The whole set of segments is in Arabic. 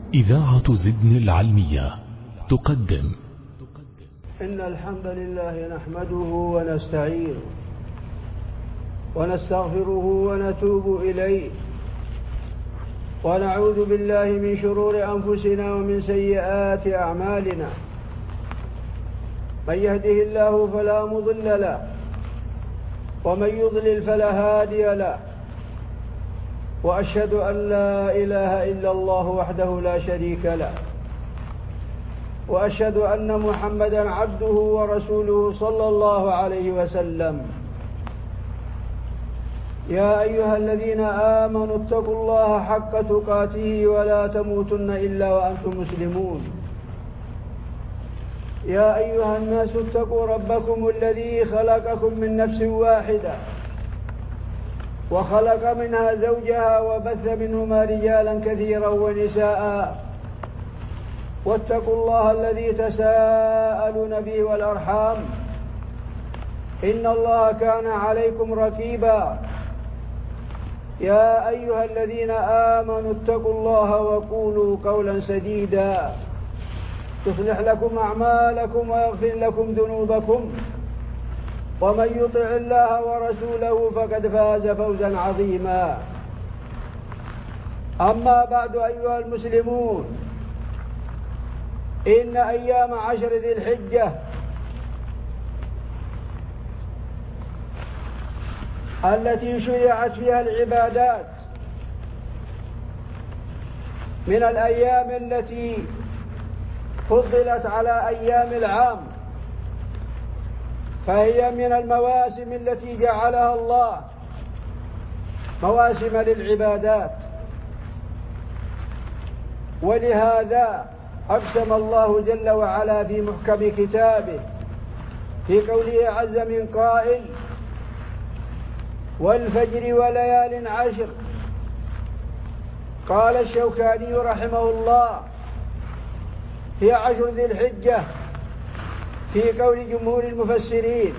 إذاعة زدن العلمية تقدم. إن الحمد لله نحمده ونستعينه ونستغفره ونتوب إليه ونعوذ بالله من شرور أنفسنا ومن سيئات أعمالنا. من يهده الله فلا مضل له ومن يضلل فلا هادي له، وأشهد أن لا إله إلا الله وحده لا شريك له، وأشهد أن محمدا عبده ورسوله صلى الله عليه وسلم. يا أيها الذين آمنوا اتقوا الله حق تقاته ولا تموتن إلا وأنتم مسلمون. يا أيها الناس اتقوا ربكم الذي خلقكم من نفس واحدة وخلق منها زوجها وبث منهما رجالا كثيرا ونساء، واتقوا الله الذي تساءلون به والأرحام إن الله كان عليكم رقيبا. يا أيها الذين آمنوا اتقوا الله وقولوا قولا سديدا يصلح لكم أعمالكم ويغفر لكم ذنوبكم، ومن يطع الله ورسوله فقد فاز فوزا عظيما. أما بعد أيها المسلمون، إن أيام عشر ذي الحجة التي شرعت فيها العبادات من الأيام التي فضلت على أيام العام، فهي من المواسم التي جعلها الله مواسم للعبادات. ولهذا أقسم الله جل وعلا في محكم كتابه في قوله عز من قائل: والفجر وليال عشر. قال الشوكاني رحمه الله: هي عشر ذي الحجة في قول جمهور المفسرين.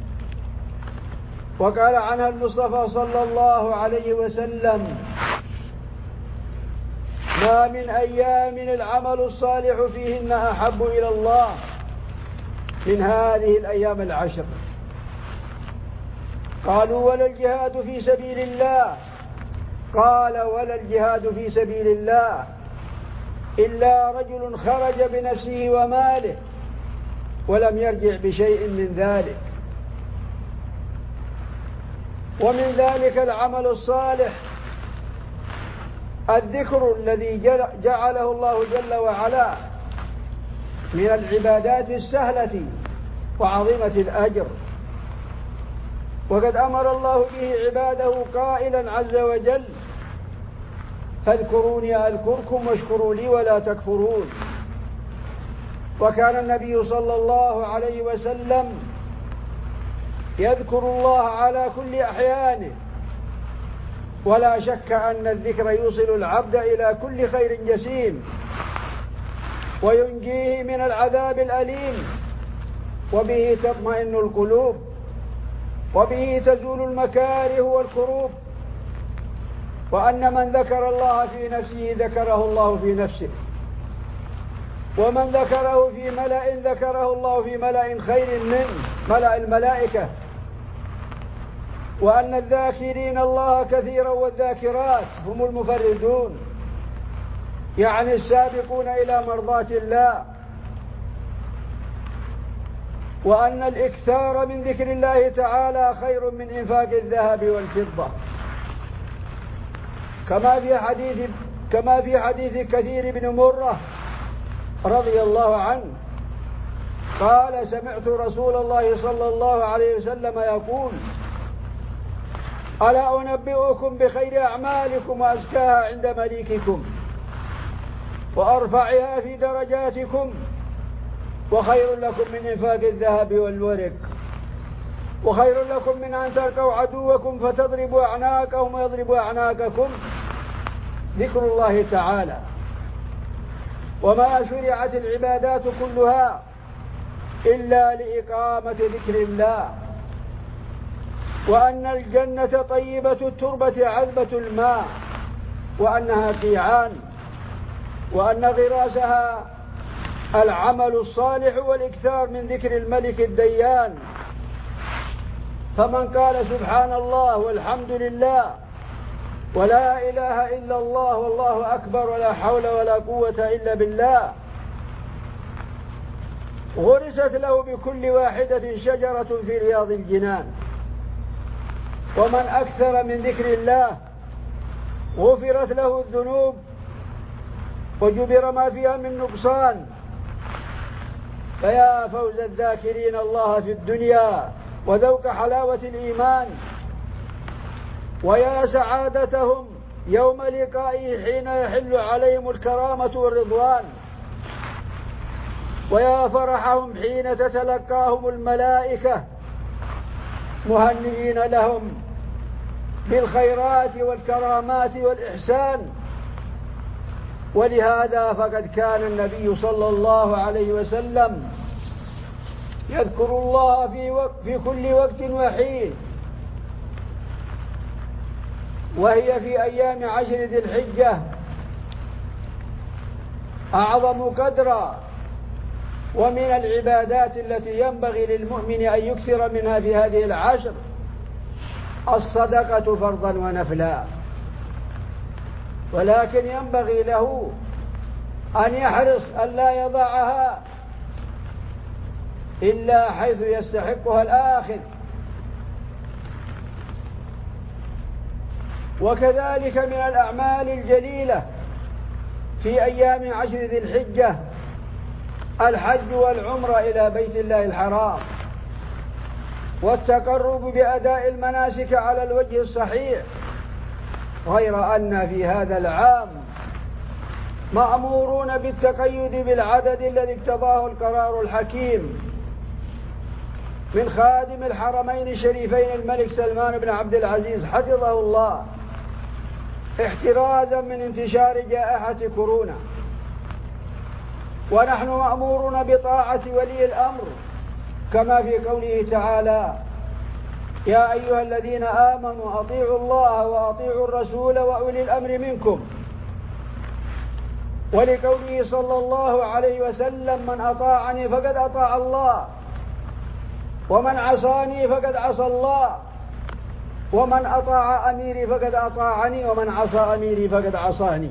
وقال عنها المصطفى صلى الله عليه وسلم: ما من أيام العمل الصالح فيهن أحب إلى الله من هذه الأيام العشر. قالوا: ولا الجهاد في سبيل الله؟ قال: ولا الجهاد في سبيل الله إلا رجل خرج بنفسه وماله ولم يرجع بشيء من ذلك. ومن ذلك العمل الصالح الذكر الذي جعله الله جل وعلا من العبادات السهلة وعظيمة الأجر. وقد أمر الله به عباده قائلا عز وجل: فاذكروني أذكركم واشكروا لي ولا تكفرون. وكان النبي صلى الله عليه وسلم يذكر الله على كل أحيانه، ولا شك أن الذكر يوصل العبد إلى كل خير جسيم وينجيه من العذاب الأليم، وبه تطمئن القلوب، وبه تزول المكاره والكروب. وأن من ذكر الله في نفسه ذكره الله في نفسه، ومن ذكره في ملأ ذكره الله في ملأ خير منه، ملأ الملائكة. وأن الذاكرين الله كثيرا والذاكرات هم المفردون، يعني السابقون إلى مرضاة الله. وأن الإكثار من ذكر الله تعالى خير من إنفاق الذهب والفضة، كما في حديث كثير بن مرة رضي الله عنه قال: سمعت رسول الله صلى الله عليه وسلم يقول: ألا أنبئكم بخير أعمالكم وأزكاها عند مليككم وأرفعها في درجاتكم، وخير لكم من إنفاق الذهب والورق، وخير لكم من أن تلقوا عدوكم فتضربوا أعناقهم ويضربوا أعناقكم، ذكر الله تعالى. وما شرعت العبادات كلها إلا لإقامة ذكر الله. وأن الجنة طيبة التربة عذبة الماء، وأنها قيعان، وأن غراسها العمل الصالح والإكثار من ذكر الملك الديان. فمن قال سبحان الله والحمد لله ولا إله إلا الله والله أكبر ولا حول ولا قوة إلا بالله غرست له بكل واحدة شجرة في رياض الجنان. ومن أكثر من ذكر الله غفرت له الذنوب وجبر ما فيها من نقصان. فيا فوز الذاكرين الله في الدنيا وذوق حلاوة الإيمان، ويا سعادتهم يوم لقائه حين يحل عليهم الكرامة والرضوان، ويا فرحهم حين تتلقاهم الملائكة مهنئين لهم بالخيرات والكرامات والإحسان. ولهذا فقد كان النبي صلى الله عليه وسلم يذكر الله في كل وقت وحين، وهي في أيام عشر ذي الحجة أعظم قدرا. ومن العبادات التي ينبغي للمؤمن أن يكثر منها في هذه العشر الصدقة فرضا ونفلا، ولكن ينبغي له أن يحرص ألا يضعها إلا حيث يستحقها الآخر. وكذلك من الأعمال الجليلة في أيام عشر ذي الحجة الحج والعمرة إلى بيت الله الحرام والتقرب بأداء المناسك على الوجه الصحيح، غير أن في هذا العام مأمورون بالتقيد بالعدد الذي اقتضاه القرار الحكيم من خادم الحرمين الشريفين الملك سلمان بن عبد العزيز حفظه الله احترازا من انتشار جائحة كورونا. ونحن مأمورون بطاعة ولي الأمر كما في قوله تعالى: يا أيها الذين آمنوا أطيعوا الله وأطيعوا الرسول وأولي الأمر منكم. ولقوله صلى الله عليه وسلم: من أطاعني فقد أطاع الله ومن عصاني فقد عصى الله ومن أطاع أميري فقد أطاعني ومن عصى أميري فقد عصاني.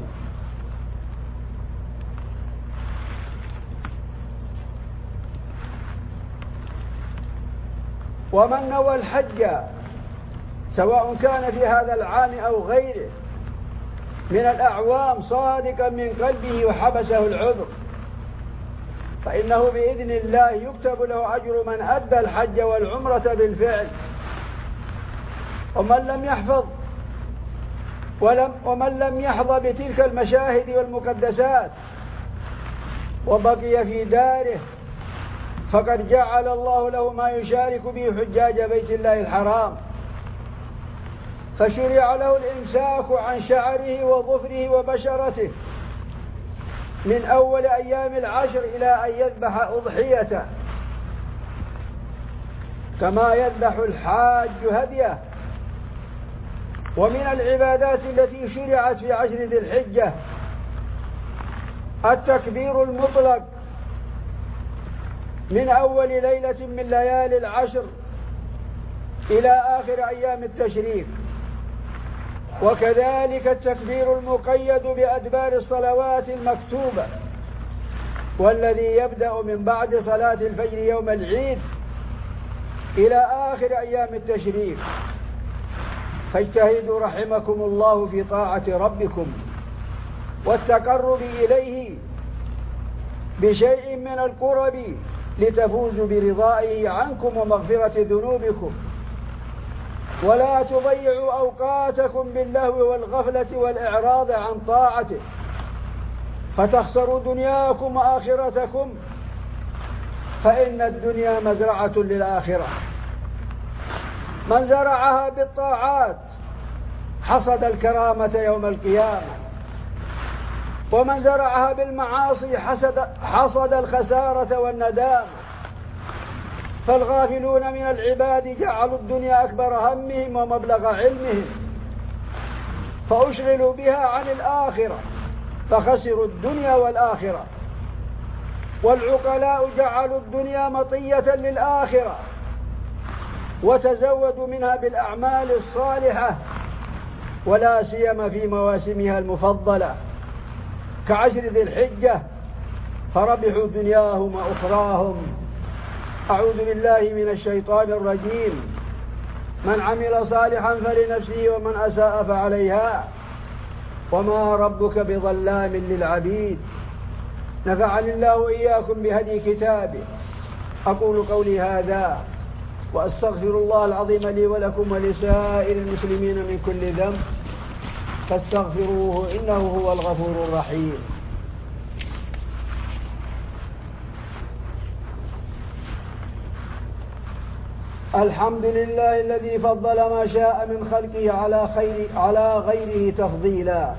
ومن نوى الحج سواء كان في هذا العام أو غيره من الأعوام صادقا من قلبه وحبسه العذر فإنه بإذن الله يكتب له أجر من أدى الحج والعمرة بالفعل. ومن لم يحظى بتلك المشاهد والمقدسات وبقي في داره فقد جعل الله له ما يشارك به حجاج بيت الله الحرام، فشرع له الإمساك عن شعره وظفره وبشرته من أول أيام العشر إلى أن يذبح أضحيته، كما يذبح الحاج هديه. ومن العبادات التي شرعت في عشر ذي الحجة التكبير المطلق من أول ليلة من ليالي العشر إلى آخر أيام التشريق، وكذلك التكبير المقيد بأدبار الصلوات المكتوبة والذي يبدأ من بعد صلاة الفجر يوم العيد إلى آخر أيام التشريق. فاجتهدوا رحمكم الله في طاعة ربكم والتقرب إليه بشيء من القرب لتفوزوا برضائه عنكم ومغفرة ذنوبكم، ولا تضيعوا أوقاتكم باللهو والغفلة والإعراض عن طاعته فتخسروا دنياكم وآخرتكم، فإن الدنيا مزرعة للآخرة. من زرعها بالطاعات حصد الكرامة يوم القيامة، ومن زرعها بالمعاصي حصد الخسارة والندامة. فالغافلون من العباد جعلوا الدنيا أكبر همهم ومبلغ علمهم فأشغلوا بها عن الآخرة فخسروا الدنيا والآخرة. والعقلاء جعلوا الدنيا مطية للآخرة وتزودوا منها بالأعمال الصالحة، ولا سيما في مواسمها المفضلة كعشر ذي الحجة، فربحوا دنياهم وأخراهم. أعوذ بالله من الشيطان الرجيم. من عمل صالحا فلنفسه ومن أساء فعليها وما ربك بظلام للعبيد. نفعني الله وإياكم بهدي كتابه. أقول قولي هذا وأستغفر الله العظيم لي ولكم ولسائر المسلمين من كل ذنب فاستغفروه إنه هو الغفور الرحيم. الحمد لله الذي فضل ما شاء من خلقه على غيره تفضيلا،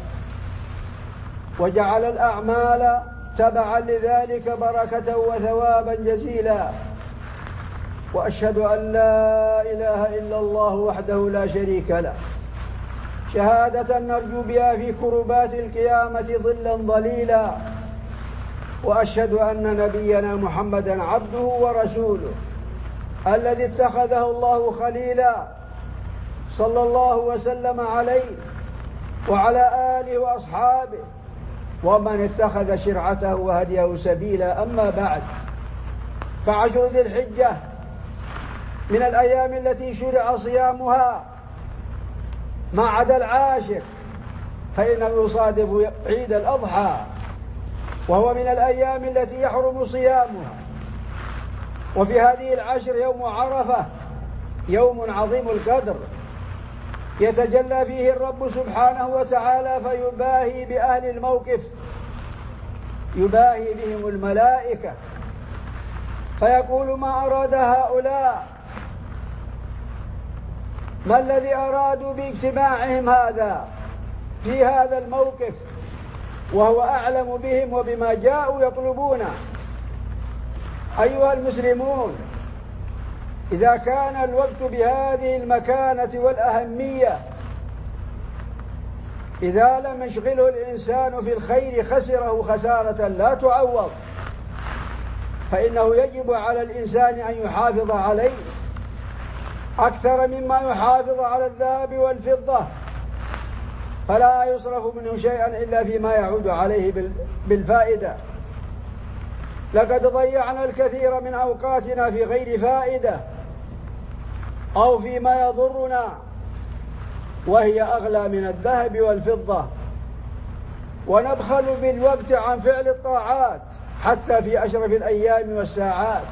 وجعل الأعمال تبعا لذلك بركة وثوابا جزيلا. وأشهد أن لا إله إلا الله وحده لا شريك له، شهادة نرجو بها في كربات القيامة ظلا ظليلا. وأشهد أن نبينا محمدا عبده ورسوله الذي اتخذه الله خليلا، صلى الله وسلم عليه وعلى آله وأصحابه ومن اتخذ شرعته وهديه سبيلا. أما بعد، فعشر ذي الحجة من الأيام التي شرع صيامها ما عدا العاشر، فإنه يصادف عيد الأضحى، وهو من الأيام التي يحرم صيامها. وفي هذه العشر يوم عرفة، يوم عظيم القدر يتجلى فيه الرب سبحانه وتعالى فيباهي بأهل الموقف، يباهي بهم الملائكة، فيقول: ما أراد هؤلاء؟ ما الذي أرادوا باجتماعهم هذا في هذا الموقف وهو أعلم بهم وبما جاءوا يطلبونه؟ أيها المسلمون، إذا كان الوقت بهذه المكانة والأهمية، إذا لم يشغله الإنسان في الخير خسره خسارة لا تعوض، فإنه يجب على الإنسان أن يحافظ عليه أكثر مما يحافظ على الذهب والفضة، فلا يصرف منه شيئا إلا فيما يعود عليه بالفائدة. لقد ضيعنا الكثير من أوقاتنا في غير فائدة أو فيما يضرنا، وهي أغلى من الذهب والفضة، ونبخل بالوقت عن فعل الطاعات حتى في أشرف الأيام والساعات.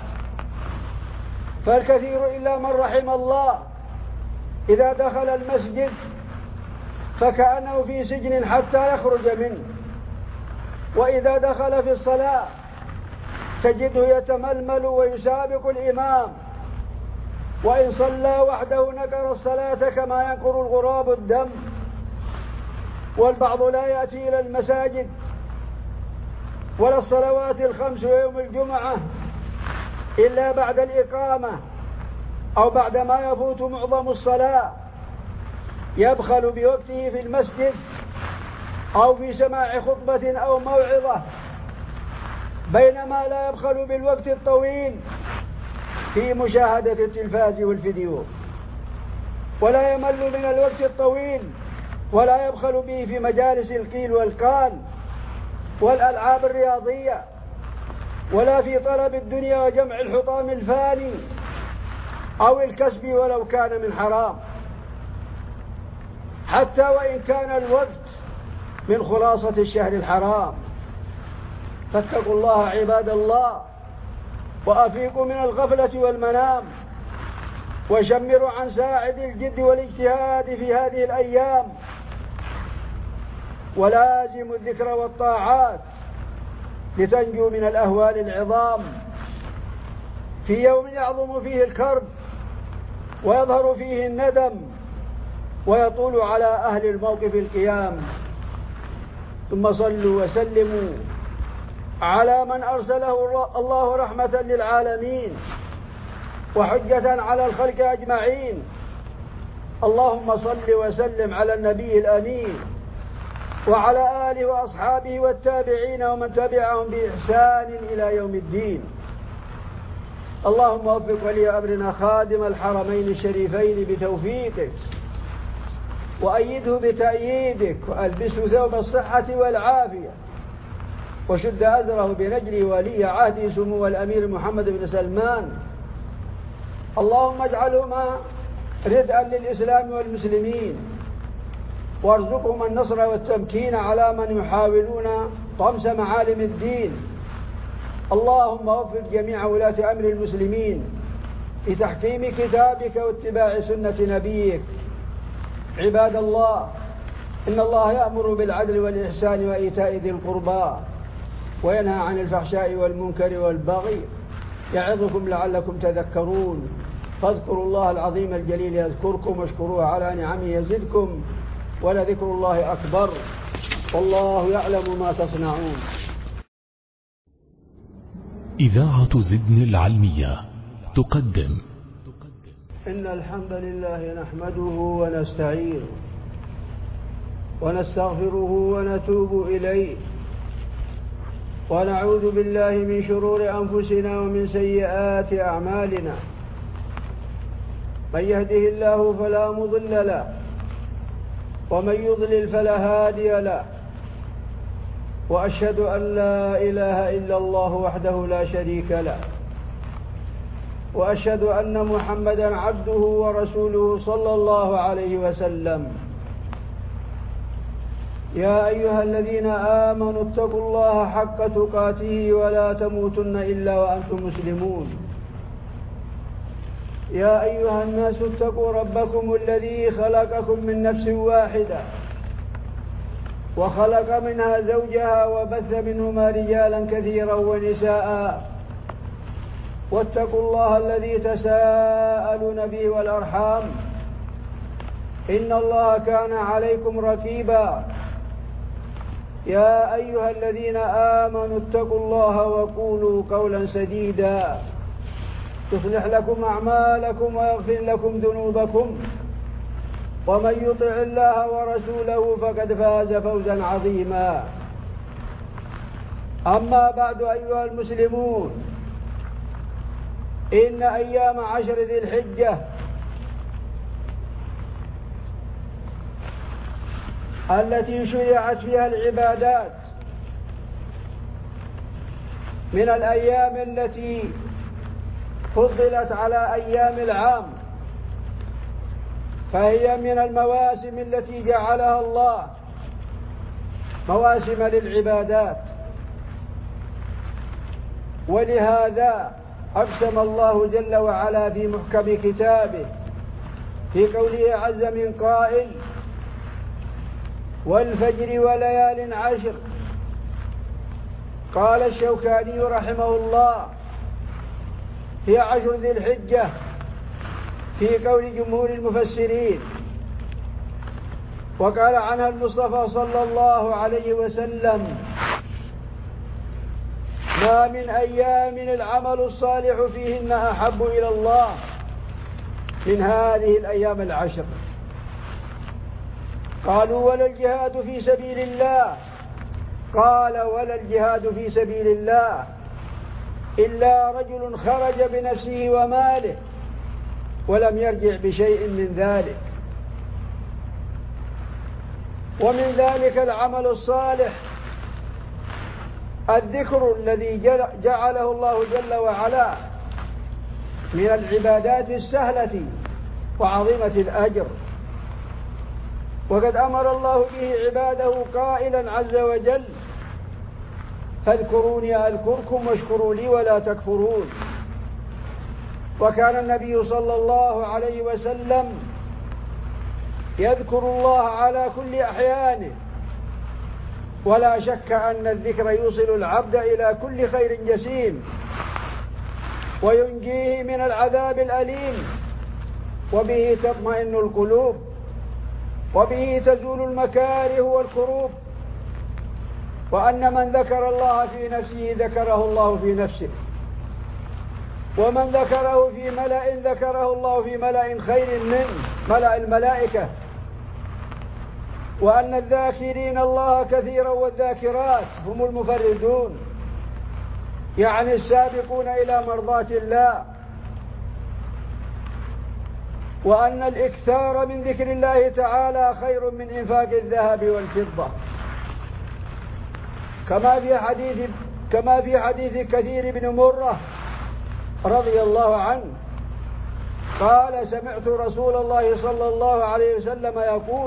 فالكثير إلا من رحم الله إذا دخل المسجد فكأنه في سجن حتى يخرج منه، وإذا دخل في الصلاة تجده يتململ ويسابق الإمام، وإن صلى وحده نكر الصلاة كما ينكر الغراب الدم. والبعض لا يأتي إلى المساجد ولا الصلوات الخمس ويوم الجمعة إلا بعد الإقامة أو بعدما يفوت معظم الصلاة، يبخل بوقته في المسجد أو في سماع خطبة أو موعظة، بينما لا يبخل بالوقت الطويل في مشاهدة التلفاز والفيديو، ولا يمل من الوقت الطويل ولا يبخل به في مجالس القيل والقال والألعاب الرياضية، ولا في طلب الدنيا وجمع الحطام الفاني أو الكسب ولو كان من حرام، حتى وإن كان الوقت من خلاصة الشهر الحرام. فاتقوا الله عباد الله، وأفيقوا من الغفلة والمنام، وشمروا عن ساعد الجد والاجتهاد في هذه الأيام، ولازموا الذكر والطاعات لتنجوا من الأهوال العظام في يوم يعظم فيه الكرب ويظهر فيه الندم ويطول على أهل الموقف القيام. ثم صلوا وسلموا على من أرسله الله رحمة للعالمين وحجة على الخلق أجمعين. اللهم صل وسلم على النبي الأمين وعلى آله وأصحابه والتابعين ومن تبعهم بإحسان إلى يوم الدين. اللهم وفق ولي أمرنا خادم الحرمين الشريفين بتوفيقك، وأيده بتأييدك، وألبسه ثوب الصحة والعافية، وشد أزره بنجل ولي عهده سمو الأمير محمد بن سلمان. اللهم اجعلهما ردءا للإسلام والمسلمين، وارزقهم النصر والتمكين على من يحاولون طمس معالم الدين. اللهم وفق جميع ولاة أمر المسلمين في تحكيم كتابك واتباع سنة نبيك. عباد الله، إن الله يأمر بالعدل والإحسان وإيتاء ذي القربى وينهى عن الفحشاء والمنكر والبغي، يعظكم لعلكم تذكرون. فاذكروا الله العظيم الجليل يذكركم، واشكروه على نعمه يزدكم، ولذكر الله أكبر، والله يعلم ما تصنعون. إذاعة زدن العلمية تقدم. إن الحمد لله نحمده ونستعينه ونستغفره ونتوب إليه، ونعوذ بالله من شرور أنفسنا ومن سيئات أعمالنا. من يهده الله فلا مضل له، ومن يضلل فلا هادي له. وأشهد أن لا إله إلا الله وحده لا شريك له، وأشهد أن محمدا عبده ورسوله صلى الله عليه وسلم. يا أيها الذين آمنوا اتقوا الله حق تقاته ولا تموتن إلا وأنتم مسلمون. يا أيها الناس اتقوا ربكم الذي خلقكم من نفس واحدة، وخلق منها زوجها، وبث منهما رجالا كثيرا ونساء. واتقوا الله الذي تساءلون به والأرحام، إن الله كان عليكم رقيبا. يا أيها الذين آمنوا اتقوا الله وقولوا قولا سديدا يصلح لكم أعمالكم ويغفر لكم ذنوبكم، ومن يطع الله ورسوله فقد فاز فوزا عظيما. أما بعد أيها المسلمون، إن أيام عشر ذي الحجة التي شرعت فيها العبادات من الأيام التي فضلت على أيام العام، فهي من المواسم التي جعلها الله مواسم للعبادات. ولهذا أقسم الله جل وعلا في محكم كتابه في قوله عز من قائل: والفجر وليال عشر. قال الشوكاني رحمه الله: هي عشر ذي الحجة في قول جمهور المفسرين. وقال عنها المصطفى صلى الله عليه وسلم: ما من أيام العمل الصالح فيهن أحب إلى الله من هذه الأيام العشر. قالوا: ولا الجهاد في سبيل الله؟ قال: ولا الجهاد في سبيل الله إلا رجل خرج بنفسه وماله ولم يرجع بشيء من ذلك. ومن ذلك العمل الصالح، الذكر الذي جعله الله جل وعلا من العبادات السهلة وعظيمة الأجر. وقد أمر الله به عباده قائلا عز وجل: فاذكروني أذكركم واشكروا لي ولا تكفرون. وكان النبي صلى الله عليه وسلم يذكر الله على كل أحيانه، ولا شك أن الذكر يوصل العبد إلى كل خير جسيم، وينجيه من العذاب الأليم، وبه تطمئن القلوب، وبه تزول المكاره والكروب. وأن من ذكر الله في نفسه ذكره الله في نفسه، ومن ذكره في ملأ ذكره الله في ملأ خير منه، ملأ الملائكة. وأن الذاكرين الله كثيرا والذاكرات هم المفردون، يعني السابقون إلى مرضاة الله، وأن الإكثار من ذكر الله تعالى خير من إنفاق الذهب والفضة، كما في حديث كثير بن مرة رضي الله عنه قال: سمعت رسول الله صلى الله عليه وسلم يقول: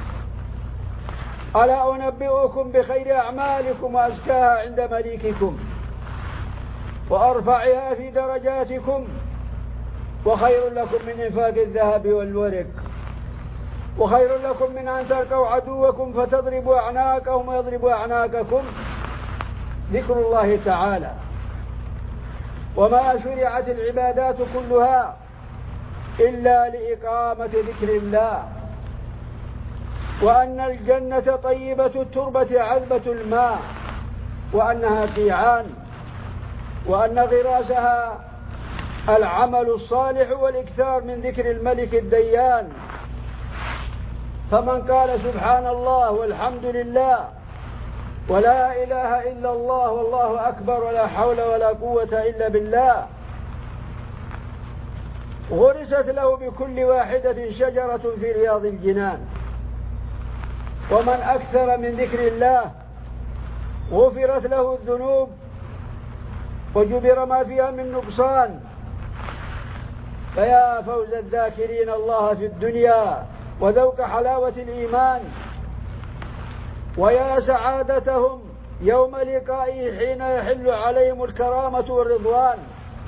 ألا أنبئكم بخير أعمالكم وأزكاها عند مليككم وأرفعها في درجاتكم وخير لكم من إنفاق الذهب والورق وخير لكم من أن تلقوا عدوكم فتضربوا أعناقهم ويضربوا أعناقكم، ذكر الله تعالى. وما شرعت العبادات كلها إلا لإقامة ذكر الله، وأن الجنة طيبة التربة عذبة الماء، وأنها قيعان، وأن غراسها العمل الصالح والإكثار من ذكر الملك الديان. فمن قال سبحان الله والحمد لله ولا إله إلا الله والله أكبر ولا حول ولا قوة إلا بالله غرست له بكل واحدة شجرة في رياض الجنان. ومن أكثر من ذكر الله غفرت له الذنوب وجبر ما فيها من نقصان. فيا فوز الذاكرين الله في الدنيا وذوق حلاوة الإيمان، ويا سعادتهم يوم لقائه حين يحل عليهم الكرامة والرضوان،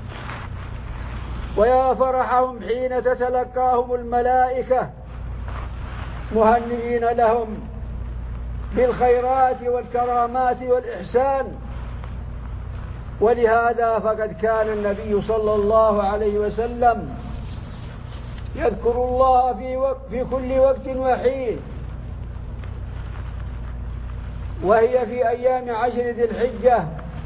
ويا فرحهم حين تتلقاهم الملائكة مهنئين لهم بالخيرات والكرامات والإحسان. ولهذا فقد كان النبي صلى الله عليه وسلم يذكر الله في كل وقت وحين، وهي في أيام عشر ذي الحجة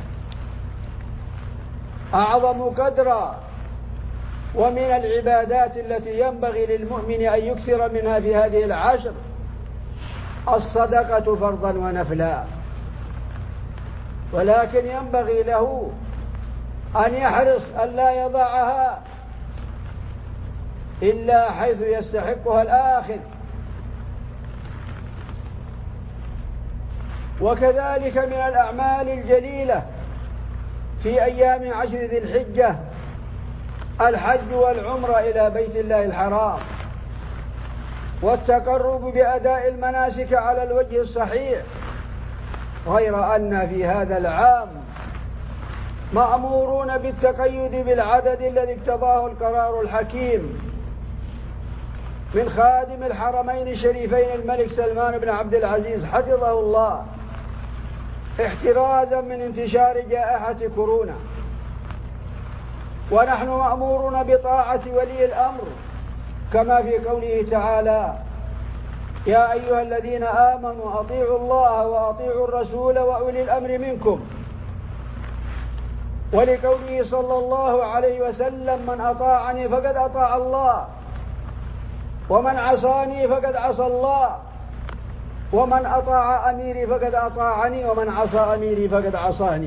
أعظم قدرا. ومن العبادات التي ينبغي للمؤمن أن يكثر منها في هذه العشر الصدقة فرضا ونفلا، ولكن ينبغي له أن يحرص ألا يضعها إلا حيث يستحقها الآخر. وكذلك من الأعمال الجليلة في أيام عشر ذي الحجة الحج والعمرة إلى بيت الله الحرام والتقرب بأداء المناسك على الوجه الصحيح، غير أن في هذا العام مأمورون بالتقيد بالعدد الذي اقتضاه القرار الحكيم من خادم الحرمين الشريفين الملك سلمان بن عبد العزيز حفظه الله، احترازا من انتشار جائحة كورونا. ونحن مأمورون بطاعة ولي الأمر كما في قوله تعالى: يا أيها الذين آمنوا أطيعوا الله وأطيعوا الرسول وأولي الأمر منكم. ولقوله صلى الله عليه وسلم: من أطاعني فقد أطاع الله ومن عصاني فقد عصى الله ومن أطاع أميري فقد أطاعني ومن عصى أميري فقد عصاني.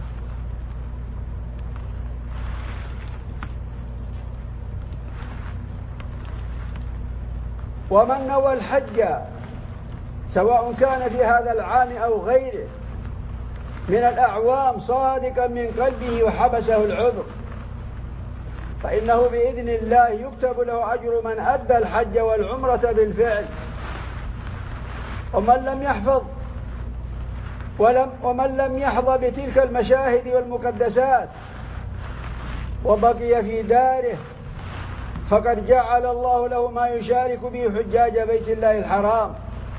ومن نوى الحج سواء كان في هذا العام أو غيره من الأعوام صادقا من قلبه وحبسه العذر، فإنه بإذن الله يكتب له أجر من أدى الحج والعمرة بالفعل. ومن لم يحظى بتلك المشاهد والمقدسات وبقي في داره فقد جعل الله له ما يشارك به حجاج بيت الله الحرام،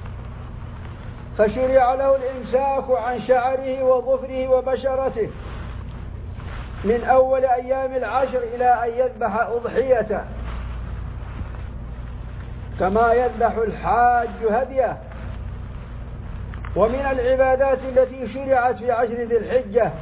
فشرع له الإمساك عن شعره وظفره وبشرته من أول أيام العشر إلى أن يذبح أضحيته، كما يذبح الحاج هديه. ومن العبادات التي شرعت في عشر ذي الحجة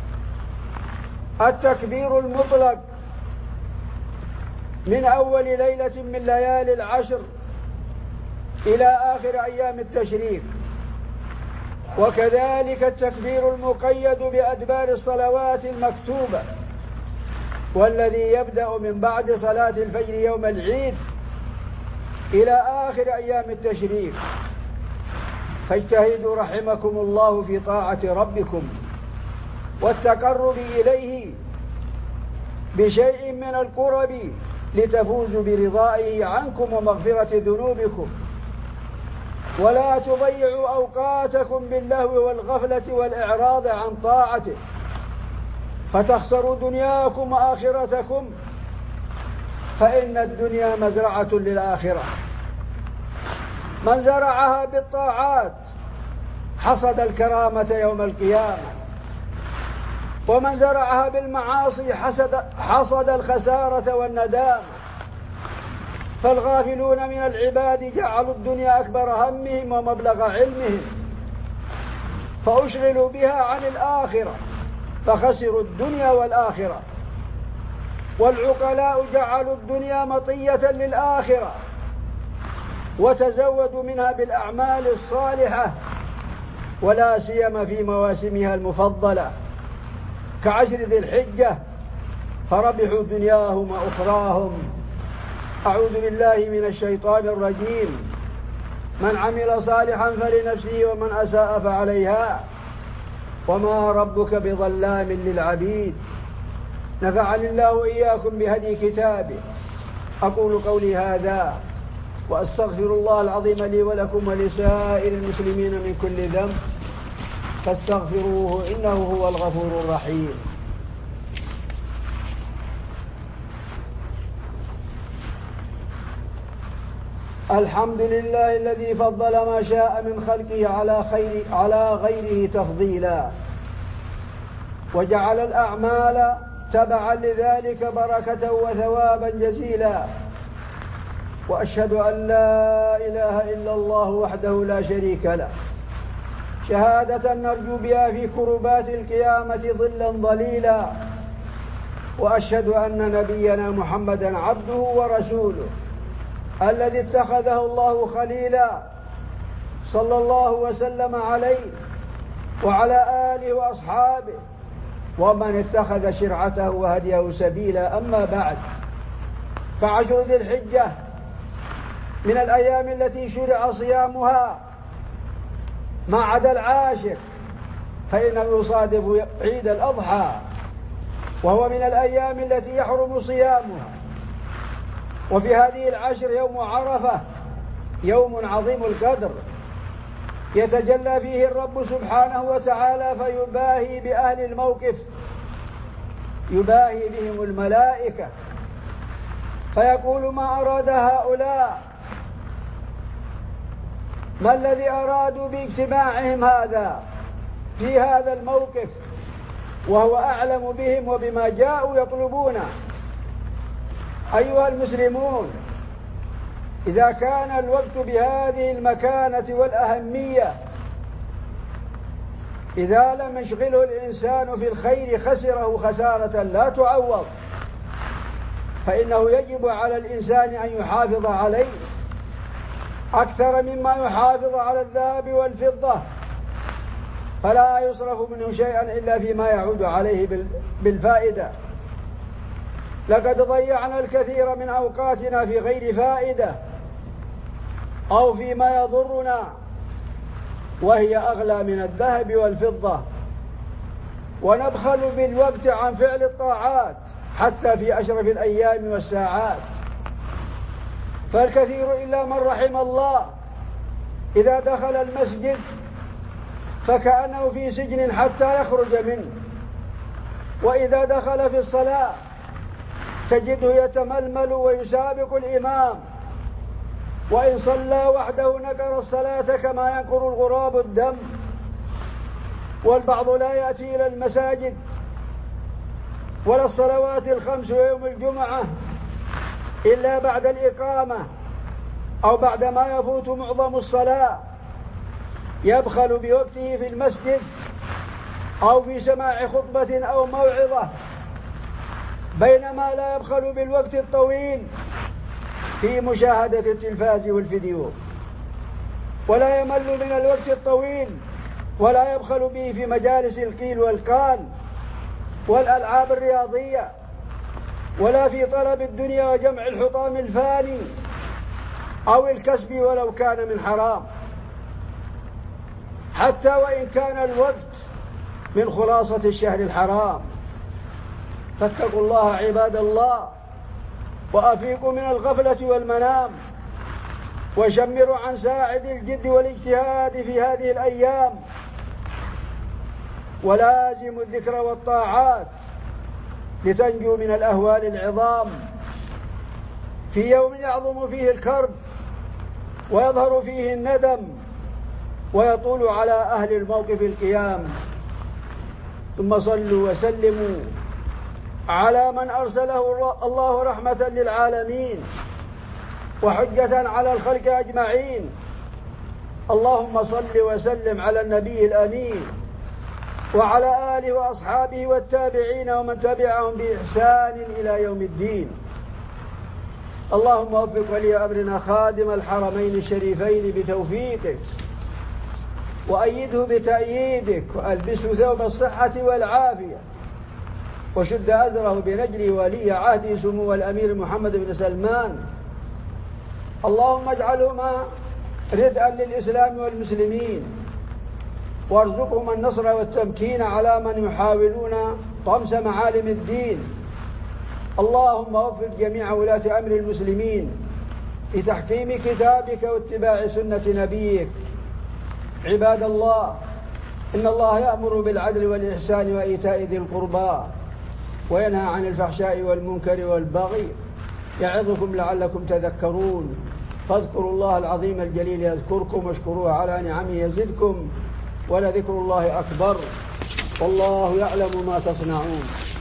التكبير المطلق من أول ليلة من ليالي العشر إلى آخر أيام التشريق. وكذلك التكبير المقيد بأدبار الصلوات المكتوبة، والذي يبدأ من بعد صلاة الفجر يوم العيد إلى آخر أيام التشريق. فاجتهدوا رحمكم الله في طاعة ربكم والتقرب إليه بشيء من القرب لتفوزوا برضائه عنكم ومغفرة ذنوبكم، ولا تضيعوا أوقاتكم باللهو والغفلة والإعراض عن طاعته فتخسروا دنياكم وآخرتكم، فإن الدنيا مزرعة للآخرة. من زرعها بالطاعات حصد الكرامة يوم القيامة، ومن زرعها بالمعاصي حصد الخسارة والندامة. فالغافلون من العباد جعلوا الدنيا أكبر همهم ومبلغ علمهم، فأشغلوا بها عن الآخرة فخسروا الدنيا والآخرة. والعقلاء جعلوا الدنيا مطية للآخرة وتزودوا منها بالأعمال الصالحة، ولا سيما في مواسمها المفضلة كعشر ذي الحجة، فربحوا دنياهم وأخراهم. أعوذ بالله من الشيطان الرجيم. من عمل صالحا فلنفسه ومن أساء فعليها وما ربك بظلام للعبيد. نفعني الله وإياكم بهدي كتابه. أقول قولي هذا وأستغفر الله العظيم لي ولكم ولسائر المسلمين من كل ذنب فاستغفروه إنه هو الغفور الرحيم. الحمد لله الذي فضل ما شاء من خلقه على غيره تفضيلا، وجعل الأعمال تبعا لذلك بركة وثوابا جزيلا. وأشهد أن لا إله إلا الله وحده لا شريك له، شهادة نرجو بها في كربات القيامة ظلا ظليلا. وأشهد أن نبينا محمدا عبده ورسوله الذي اتخذه الله خليلا، صلى الله وسلم عليه وعلى آله وأصحابه ومن اتخذ شرعته وهديه سبيلا. أما بعد، فعشر ذي الحجة من الأيام التي شرع صيامها ما عدا العاشر، فإنه يصادف عيد الأضحى، وهو من الأيام التي يحرم صيامها. وفي هذه العشر يوم عرفة، يوم عظيم القدر يتجلى فيه الرب سبحانه وتعالى فيباهي بأهل الموقف، يباهي بهم الملائكة فيقول: ما أراد هؤلاء؟ ما الذي أرادوا باجتماعهم هذا في هذا الموقف وهو أعلم بهم وبما جاءوا يطلبونه؟ أيها المسلمون، إذا كان الوقت بهذه المكانة والأهمية، إذا لم يشغله الإنسان في الخير خسره خسارة لا تعوض، فإنه يجب على الإنسان أن يحافظ عليه أكثر مما يحافظ على الذهب والفضة، فلا يصرف منه شيئا إلا فيما يعود عليه بالفائدة. لقد ضيعنا الكثير من أوقاتنا في غير فائدة أو فيما يضرنا، وهي أغلى من الذهب والفضة، ونبخل بالوقت عن فعل الطاعات حتى في أشرف الأيام والساعات. فالكثير إلا من رحم الله إذا دخل المسجد فكأنه في سجن حتى يخرج منه، وإذا دخل في الصلاة تجده يتململ ويسابق الإمام، وإن صلى وحده نكر الصلاة كما ينكر الغراب الدم. والبعض لا يأتي إلى المساجد ولا الصلوات الخمس ويوم الجمعة إلا بعد الإقامة أو بعدما يفوت معظم الصلاة، يبخل بوقته في المسجد أو في سماع خطبة أو موعظة، بينما لا يبخل بالوقت الطويل في مشاهدة التلفاز والفيديو. ولا يمل من الوقت الطويل، ولا يبخل به في مجالس القيل والقال والألعاب الرياضية، ولا في طلب الدنيا وجمع الحطام الفاني أو الكسب ولو كان من حرام، حتى وإن كان الوقت من خلاصة الشهر الحرام. فاتقوا الله عباد الله، وأفيقوا من الغفلة والمنام، وشمروا عن ساعد الجد والاجتهاد في هذه الأيام، ولازموا الذكر والطاعات لتنجوا من الأهوال العظام في يوم يعظم فيه الكرب ويظهر فيه الندم ويطول على أهل الموقف القيام. ثم صلوا وسلموا على من أرسله الله رحمة للعالمين وحجة على الخلق أجمعين. اللهم صل وسلم على النبي الأمين وعلى آله وأصحابه والتابعين ومن تبعهم بإحسان إلى يوم الدين. اللهم وفق ولي أمرنا خادم الحرمين الشريفين بتوفيقك، وأيده بتأييدك، وألبسه ثوب الصحة والعافية، وشد أزره بنجل ولي عهده سمو الأمير محمد بن سلمان. اللهم اجعلهما ردءا للإسلام والمسلمين، وارزقهم النصر والتمكين على من يحاولون طمس معالم الدين. اللهم وفق جميع ولاة أمر المسلمين لتحكيم كتابك واتباع سنة نبيك. عباد الله، إن الله يأمر بالعدل والإحسان وإيتاء ذي القربى وينهى عن الفحشاء والمنكر والبغي، يعظكم لعلكم تذكرون. فاذكروا الله العظيم الجليل يذكركم، واشكروه على نعمه يزدكم، ولذكر الله أكبر، والله يعلم ما تصنعون.